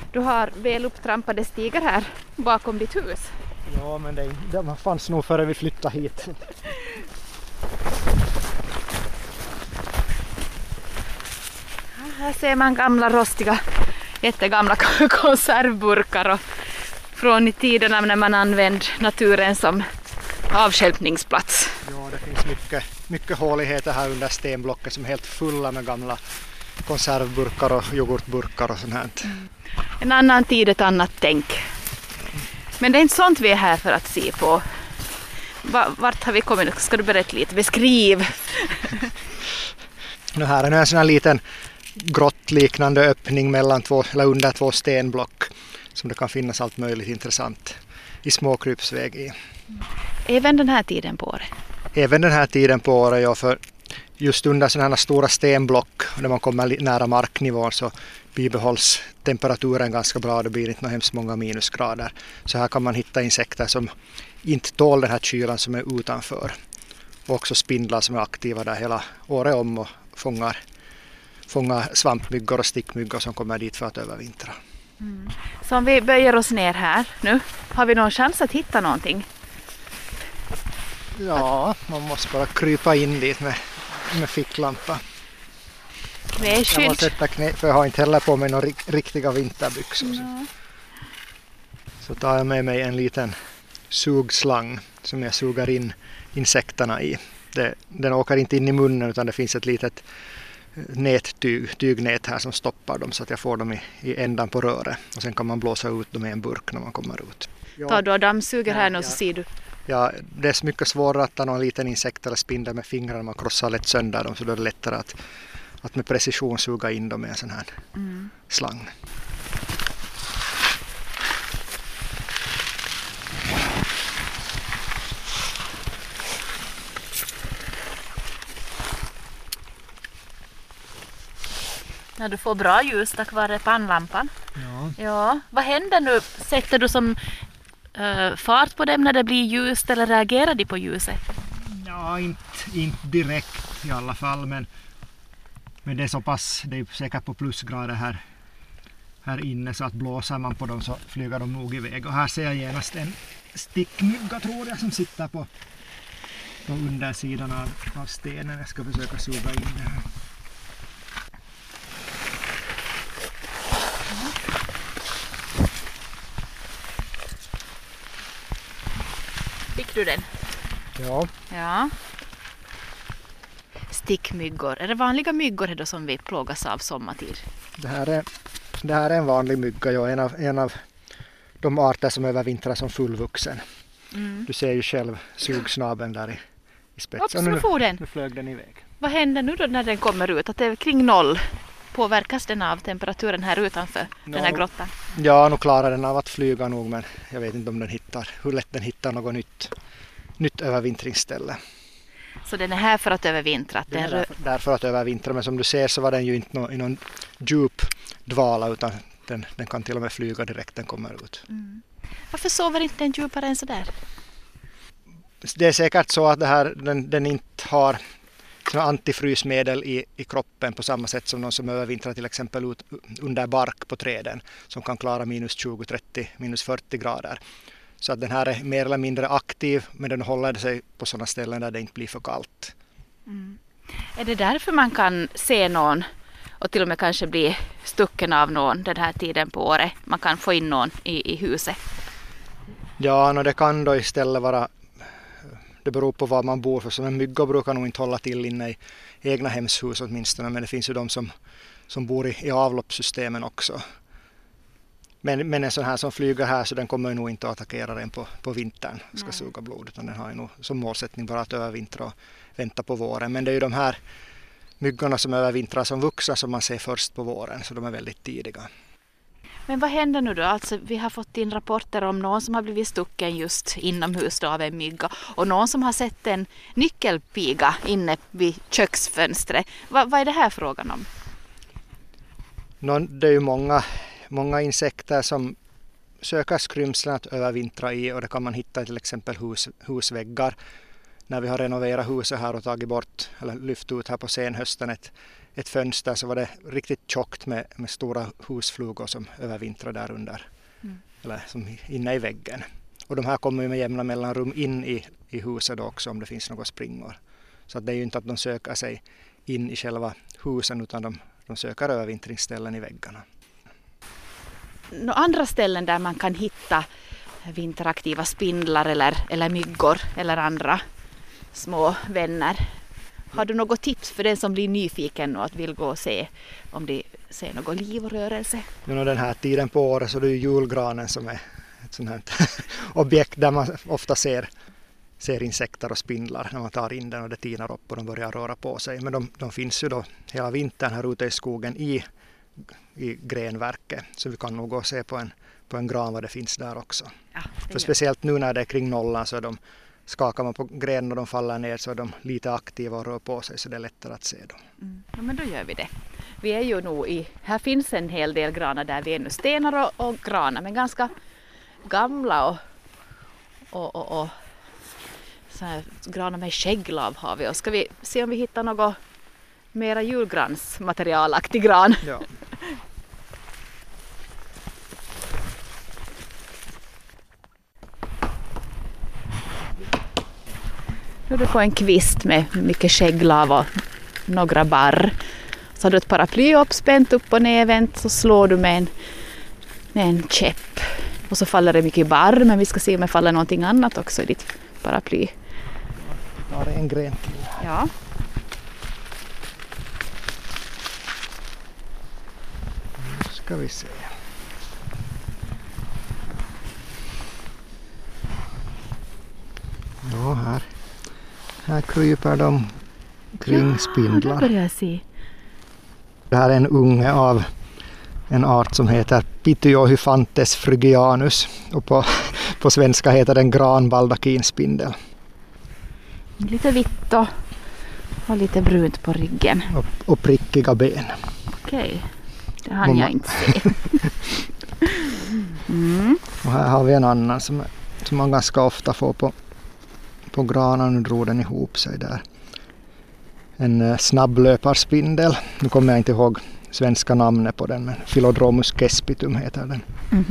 Du har väl upptrampade stigar här bakom ditt hus. Ja, men det fanns nog före vi flyttade hit. Här ser man gamla rostiga, jättegamla konservburkar och från i tiderna när man använde naturen som avstjälpningsplats. Ja, det finns mycket håligheter här under stenblocket som är helt fulla med gamla konservburkar och yoghurtburkar och sånt här. En annan tid, ett annat tänk. Men det är inte sånt vi är här för att se på. Vart har vi kommit? Ska du berätta lite? Beskriv! Nu här är en sån här liten grottliknande öppning mellan under två stenblock som det kan finnas allt möjligt intressant i småkrypsväg i. Även den här tiden på året? Även den här tiden på året, ja, för just under sådana här stora stenblock när man kommer nära marknivån så bibehålls temperaturen ganska bra, det blir inte hemskt många minusgrader. Så här kan man hitta insekter som inte tål den här kylan som är utanför. Och också spindlar som är aktiva där hela året om och fångar svampmyggor och stickmyggor som kommer dit för att övervintra. Så om vi böjer oss ner här nu, har vi någon chans att hitta någonting? Ja, man måste bara krypa in dit med ficklampa. Knäskydd. Jag måste sätta för jag har inte heller på mig några riktiga vinterbyxor. Ja. Så tar jag med mig en liten sugslang som jag suger in insekterna i. Den åker inte in i munnen utan det finns ett litet tygnät här som stoppar dem så att jag får dem i ändan på röret. Och sen kan man blåsa ut dem i en burk när man kommer ut. Ta du och dammsuger här nu så ser du. Ja, det är så mycket svårare att ta någon liten insekt eller spindel med fingrarna. Man krossar lätt sönder dem så då är det lättare att med precision suga in dem med en sån här slang. När du får bra ljus tack vare pannlampan. Ja. Ja. Vad händer nu? Sätter du som fart på dem när det blir ljust eller reagerar de på ljuset? Ja, inte direkt i alla fall, men det är så pass, det är säkert på plusgrader här inne så att blåser man på dem så flyger de nog iväg. Och här ser jag genast en stickmygga tror jag som sitter på undersidan av stenen. Jag ska försöka suga in det här. Fick du den? Ja. Ja. Stickmyggor. Är det vanliga myggor då som vi plågas av sommartid? Det här är en vanlig mygga, ja, en av de arter som övervintrar som fullvuxen. Du ser ju själv sugsnabeln där i spetsen. Nu flög den iväg. Vad händer nu då när den kommer ut? Att det är kring noll? Påverkas den av temperaturen här utanför den här grottan? Ja, nu klarar den av att flyga nog, men jag vet inte om hur lätt den hittar något nytt övervintringsställe. Så den är här för att övervintra? Den är där för att övervintra, men som du ser så var den ju inte i någon djup dvala utan den kan till och med flyga direkt den kommer ut. Varför sover inte den djupare än sådär? Det är säkert så att den inte har antifrysmedel i kroppen på samma sätt som någon som övervintrar till exempel under bark på träden som kan klara minus 20, 30, minus 40 grader. Så att den här är mer eller mindre aktiv men den håller sig på sådana ställen där det inte blir för kallt. Är det därför man kan se någon och till och med kanske bli stucken av någon den här tiden på året? Man kan få in någon i huset? Ja, det kan då istället vara. Det beror på var man bor, för som en mygga brukar nog inte hålla till inne i egna hemshus åtminstone, men det finns ju de som bor i avloppssystemen också. Men en sån här som flyger här så den kommer nog inte att attackera den på vintern och ska suga blod, utan den har ju nog som målsättning bara att övervintra och vänta på våren. Men det är ju de här myggorna som övervintrar som vuxna som man ser först på våren, så de är väldigt tidiga. Men vad händer nu då? Alltså, vi har fått in rapporter om någon som har blivit stucken just inomhus då av en mygga och någon som har sett en nyckelpiga inne vid köksfönstret. Vad är det här frågan om? Det är ju många insekter som söker skrymslen att övervintra i och det kan man hitta i till exempel husväggar. när vi har renoverat huset här och tagit bort eller lyft ut här på senhösten ett fönster, så var det riktigt tjockt med stora husflugor som övervintrade där under, eller som inne i väggen. Och de här kommer ju med jämna mellanrum in i huset då också om det finns några springor. Så att det är ju inte att de söker sig in i själva husen, utan de söker övervintringsställen i väggarna. Andra ställen där man kan hitta vinteraktiva spindlar eller myggor eller andra små vänner. Har du något tips för den som blir nyfiken och att vill gå och se om de ser något liv och rörelse? Den här tiden på året så är det ju julgranen som är ett sånt här objekt där man ofta ser insekter och spindlar när man tar in den och det tinar upp och de börjar röra på sig. Men de finns ju då hela vintern här ute i skogen i grenverket, så vi kan nog gå och se på en gran vad det finns där också. Ja, för speciellt nu när det är kring nollan så skakar man på grenen och de faller ner, så är de lite aktiva och rör på sig, så det är lättare att se dem. Ja, men då gör vi det. Vi är ju nog här finns en hel del granar där vi är nu stenar och granar, men ganska gamla och så här granar med skägglav har vi. Och ska vi se om vi hittar något mera julgransmaterialaktig gran? Ja. Nu är du på en kvist med mycket skägglav och några barr. Så har du ett paraply uppspänt upp och nervänt, så slår du med en käpp. Och så faller det mycket barr, men vi ska se om det faller någonting annat också i ditt paraply. Ja, det är en gren till. Ja. Nu ska vi se. Ja, här kryper de kring spindlar. Ja, det börjar jag se. Det här är en unge av en art som heter Pityohyphantes phrygianus, och på svenska heter den granbaldakinspindel. Lite vitt och lite brunt på ryggen. Och prickiga ben. Okej, det hann jag inte se. Och här har vi en annan som man ganska ofta får på granen. Nu drog den ihop sig där. En snabblöparspindel. Nu kommer jag inte ihåg svenska namnet på den, men Philodromus kespitum heter den.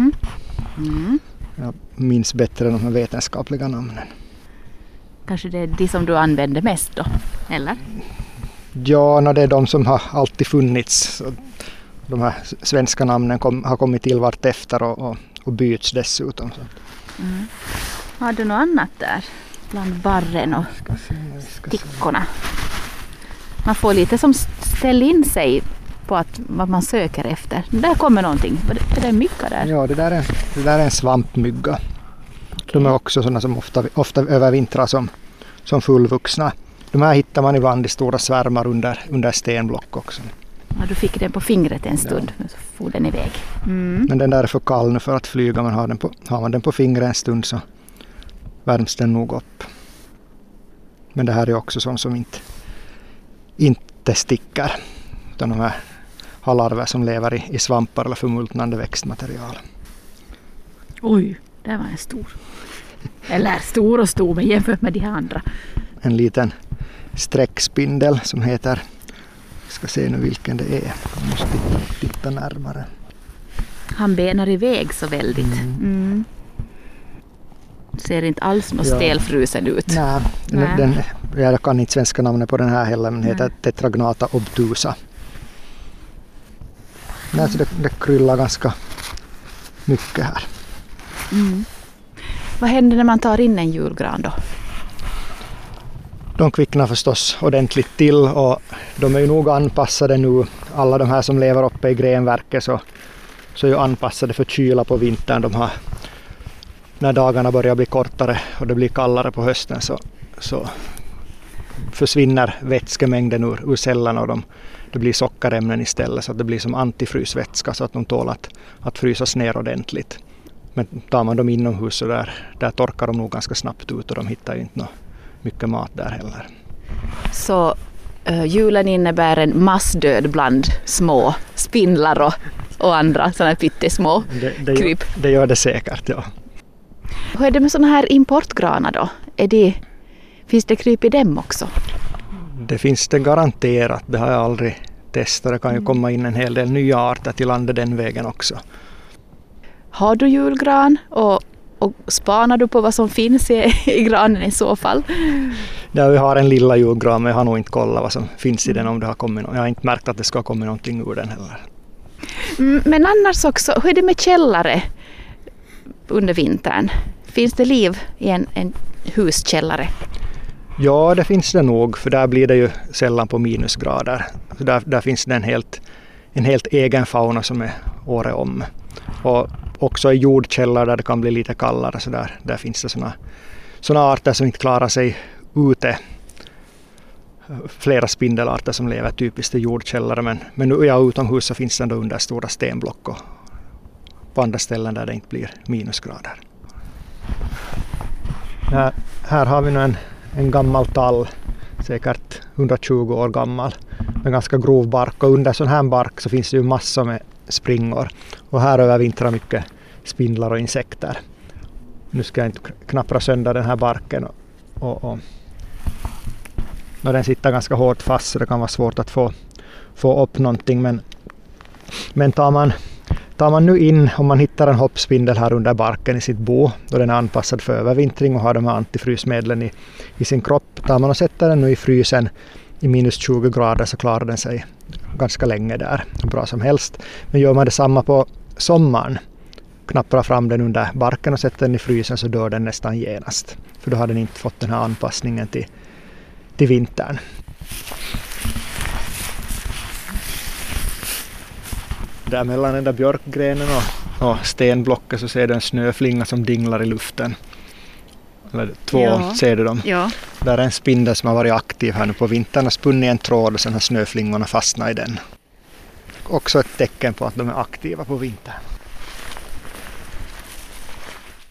Jag minns bättre de vetenskapliga namnen. Kanske det är de som du använder mest då, eller? Ja, det är de som har alltid funnits. De här svenska namnen har kommit till vart efter och byts dessutom. Har du något annat där? Bland barren och stickorna. Man får lite som ställa in sig på vad man söker efter. Där kommer någonting. Är det en mygga där? Ja, det där är en svampmygga. Okay. De är också sådana som ofta övervintrar som fullvuxna. De här hittar man ibland i stora svärmar under stenblock också. Ja, du fick den på fingret en stund, så får den iväg. Men den där är för kall nu för att flyga. Men har man den på fingret en stund så värms den nog upp. Men det här är också sånt som inte sticker. Utan de här har larver som lever i svampar eller förmultnande växtmaterial. Oj, det var en stor. Eller stor, men jämfört med de andra. En liten sträckspindel som heter, jag ska se nu vilken det är. Jag måste titta närmare. Han benar iväg så väldigt. Ser inte alls något stelfrusen ut. Nej. Jag kan inte svenska namnet på den här heller, men heter Tetragnata obtusa. Så det kryllar ganska mycket här. Vad händer när man tar in en julgran då? De kvicknar förstås ordentligt till, och de är ju nog anpassade nu. Alla de här som lever uppe i grenverket så är ju anpassade för kyla på vintern. När dagarna börjar bli kortare och det blir kallare på hösten så försvinner vätskemängden ur cellerna och det blir sockerämnen istället, så att det blir som antifrysvätska, så att de tål att frysas ner ordentligt. Men tar man dem inomhus så där torkar de nog ganska snabbt ut, och de hittar ju inte mycket mat där heller. Så julen innebär en massdöd bland små spindlar och andra sådana pyttesmå kryp? Det gör det säkert, ja. Hur är det med sådana här importgranar då? Finns det kryp i dem också? Det finns det garanterat. Det har jag aldrig testat. Det kan ju komma in en hel del nya arter till landet den vägen också. Har du julgran och spanar du på vad som finns i granen i så fall? Ja, vi har en lilla julgran, men jag har nog inte kollat vad som finns i den om det har kommit. Jag har inte märkt att det ska komma någonting ur den heller. Men annars också, hur är det med källare under vintern? Finns det liv i en huskällare? Ja, det finns det nog, för där blir det ju sällan på minusgrader. Så där finns det en helt egen fauna som är året om. Och också i jordkällare där det kan bli lite kallare, så där finns det såna arter som inte klarar sig ute. Flera spindelarter som lever typiskt i jordkällare, men nu utomhus så finns det ändå under stora stenblock och på andra ställen där det inte blir minusgrader. Här har vi nu en gammal tall, säkert 120 år gammal, med ganska grov bark, och under sån här bark så finns det ju massor med springor, och här övervintrar mycket spindlar och insekter. Nu ska jag inte knappra sönder den här barken och den sitter ganska hårt fast, så det kan vara svårt att få upp någonting, men tar man nu in, om man hittar en hoppspindel här under barken i sitt bo, då den är anpassad för övervintring och har de här antifrysmedlen i sin kropp, tar man och sätter den nu i frysen i minus 20 grader, så klarar den sig ganska länge där, bra som helst. Men gör man det samma på sommaren, knapprar fram den under barken och sätter den i frysen, så dör den nästan genast, för då har den inte fått den här anpassningen till vintern. Där mellan den där björkgrenen och stenblocket så ser du en snöflinga som dinglar i luften. Eller två ser du dem. Ja. Där är en spindel som har varit aktiv här nu på vintern och spunnit en tråd, och sen har snöflingorna fastnat i den. Också ett tecken på att de är aktiva på vintern.